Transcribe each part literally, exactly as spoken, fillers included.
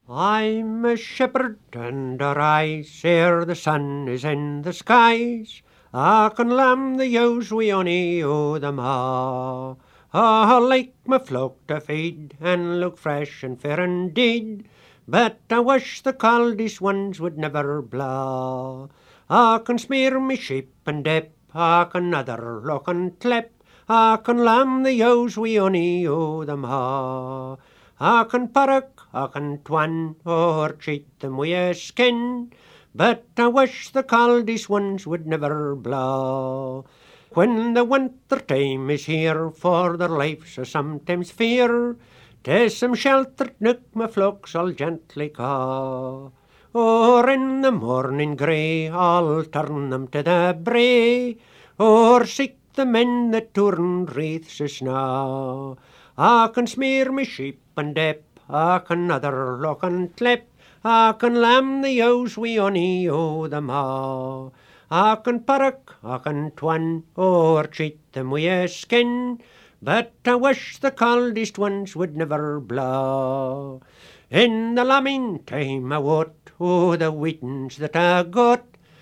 I'm a shepherd under ice, ere the sun is in the skies. I can lamb the ewes wi' honey o' the ma. I like my flock to feed, and look fresh and fair indeed, but I wish the caldest ones would never blaw. I can smear me sheep and dip, I can other lock and clip, I can lamb the ewes wi' honey o' the ma. I can parrock, I can twan, or cheat them wi' a skin, but I wish the caldest ones would never blaw. When the winter time is here, for their lives I sometimes fear, 'tis some sheltered nook my flocks I'll gently caw. Or in the morning grey I'll turn them to the brae, or seek them in the torn wreaths o' snaw. I can smear me sheep and dip, I can other lock and clip, I can lamb the ewes wi' honey o' the ma. I can parrock, I can twan, or cheat them wi' a skin, but I wish the caldest ones would never blaw. In the lambing time I wot o' the wheatens that I got,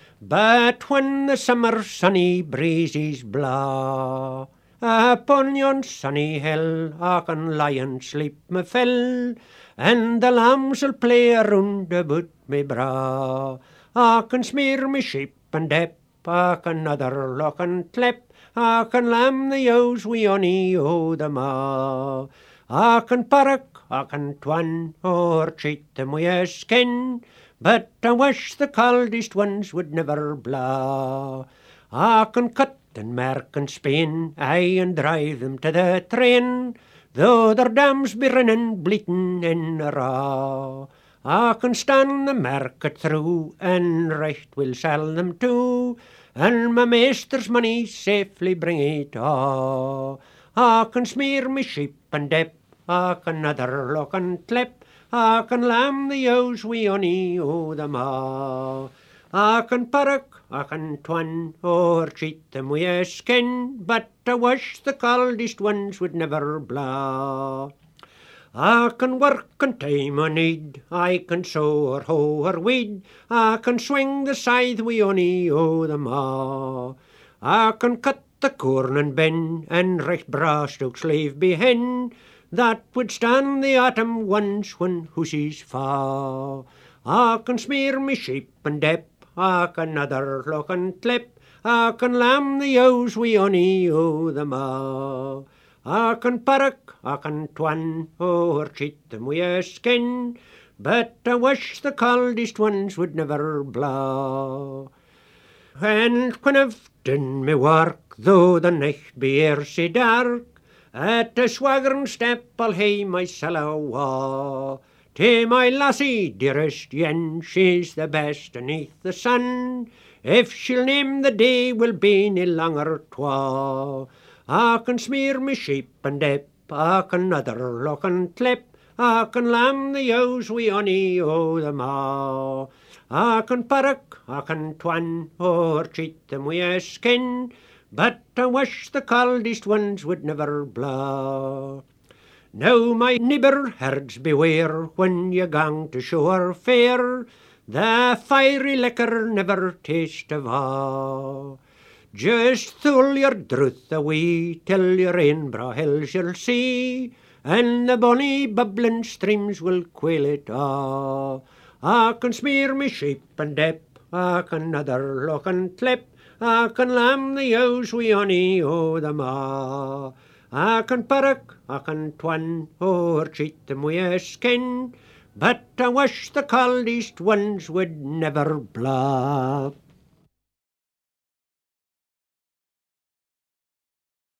but when the summer sunny breezes blaw, upon yon sunny hill I can lie and sleep my fill, and the lambs'll play around about me bra. I can smear me sheep and dip, I can other lock and clip, I can lamb the ewes wi' honey o' the ma. I can parrock, I can twan, or cheat them wi' a skin, but I wish the caldest ones would never blaw. I can cut and mark and spin, aye, and drive them to the train, though their dams be rinnin' bleatin' in a raw. I can stand the market through, and right will sell them too, and my maester's money safely bring it a'. I can smear me sheep and dip, I can other lock and clip, I can lamb the ewes wi' honey o' the ma. I can parrock, I can twan, or cheat them wi' a skin, but I wish the caldest ones would never blaw. I can work in time o' need, I can sow or hoe or weed, I can swing the scythe wi' honey o' the ma. I can cut the corn and bin, and right braw stokes leave behin', that would stand the autumn ones when hussies fa'. I can smear me sheep and dip, I can other lock and clip, I can lamb the ewes wi' honey o' the ma. I can parrock, I can twan, or cheat them wi' a skin, but I wish the caldest ones would never blaw. And when I've done me work, though the nicht be e'er sae dark, at a swaggering step I'll hae mysell awa'. To my lassie dearest yen, she's the best aneath the sun, if she'll name the day will be nae longer twa. I can smear me sheep and dip, I can other lock and clip, I can lamb the ewes wi' honey o' the ma. I can parrock, I can twan, or cheat them wi' a skin, but I wish the caldest ones would never blaw. Now my neighbour herds beware, when ye gang to show or fair, the fiery liquor never taste of a'. Just thull your druth away, till your Rainbraw hills you'll see, and the bonny bubbling streams will quail it a'. I can smear me sheep and dip, I can other lock and clip, I can lamb the ewes wi' honey o' the ma. I can parrock, I can twan, or cheat them wi' a skin, but I wish the caldest ones would never blaw.